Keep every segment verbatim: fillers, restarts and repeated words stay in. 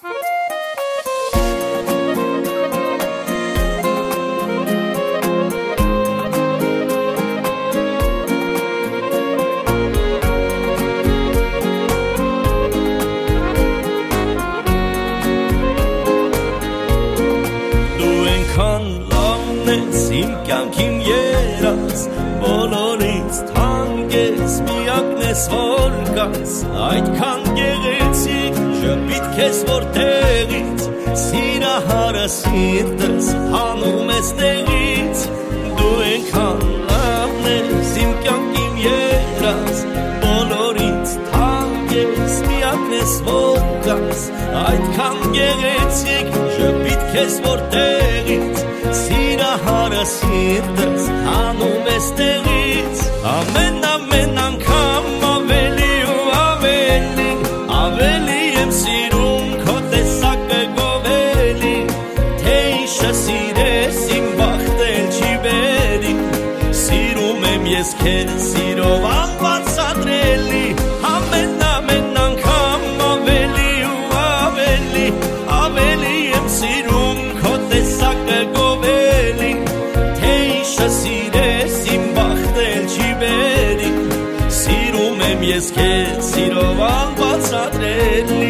Իմ կյանքին երաս բոլորից թանկես միակնես որ կաս այդքան գեղեցիկ ժպիտ քեզ որտեղից սիրահարը սիրտս հանում ես տեղից դու այնքան լավն ես իմ կյանքին երաս բոլորից թանկես միակնես որ կաս այդքան գեղեցիկ ժպիտ քեզ որտեղից Սիրահարը սիրտս հանում ես տեղից Ամեն ամեն անգամ ավելի ու ավելի Ավելի եմ սիրում քո տեսակը գովելի Թե իշը սիրես իմ բախտել չի բերի Սիրում եմ ես քեզ սիրով անբացատրելի Ամեն ամեն անգամ ավելի ու ավելի Ավելի եմ սիրում քո տեսակը գովելի Սիրես իմ բախտել չի բերի Սիրում եմ ես քեզ սիրով անբացատրելի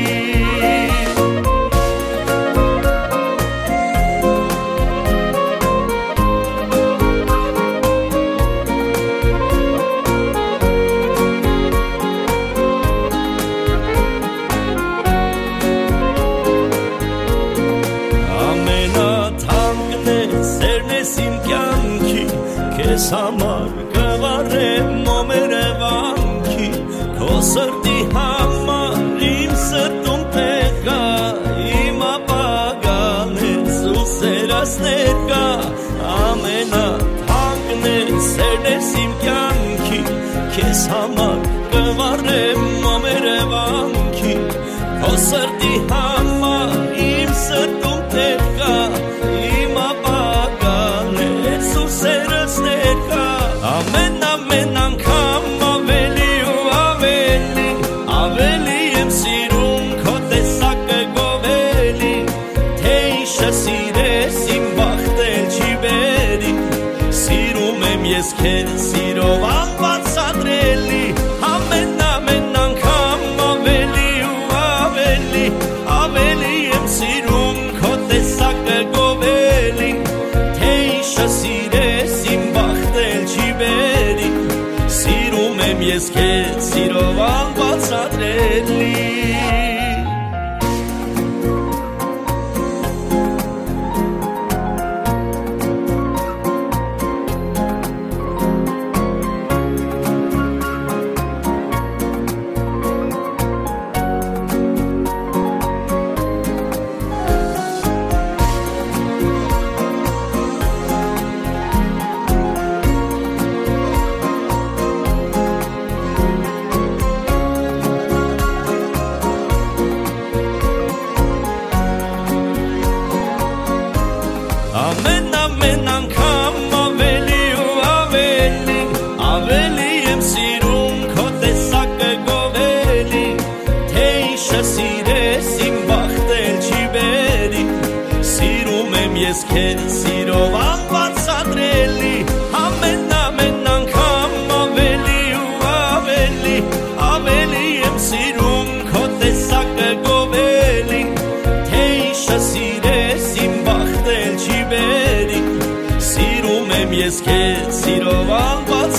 Ամենաթանկն է սերն ես իմ կյանքի Քեզ համար կվարեմ օմերևանքի Քո սրտի համար իմ սրտում տեղ կա Իմ ապագան ես ու սերս ներկա Ամենաթանկն է սերն ես իմ կյանքի Քեզ համար կվարեմ օմերևանքի Քո սրտի համար իմ սրտում տեղ կա Իմ ապագան ես ու սերս ներկա Ամեն ամեն անգամ ավելի ու ավելի Ավելի եմ սիրում քո տեսակը գովելի Թե իշը սիրես իմ բախտել չի բերի Սիրում եմ ես քեզ սիրով անբացատրելի Ամեն ամեն անգամ ավելի ու ավելի Ավելի եմ սիրում քո տեսակը գովելի Թե իշը սիրես իմ բախտել չի բերի Սիրում եմ ես քեզ սիրով անբացատրելի Ամեն ամեն անգամ ավելի ու ավելի Ավելի եմ սիրում քո տեսակը գովելի Թե իշը սիրես իմ բախտել չի բերի Սիրում եմ ես քեզ սիրով անբացատրելի Ամեն ամեն անգամ ավելի ու ավելի Ավելի եմ սիրում քո տեսակը գովելի Թե իշը սիրես իմ բախտել չի բերի Սիրում եմ ես քեզ սիրով անբացատրելի